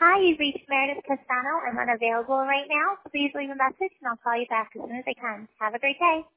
Hi, you've reached Meredith Castano. I'm unavailable right now. Please leave a message and I'll call you back as soon as I can. Have a great day.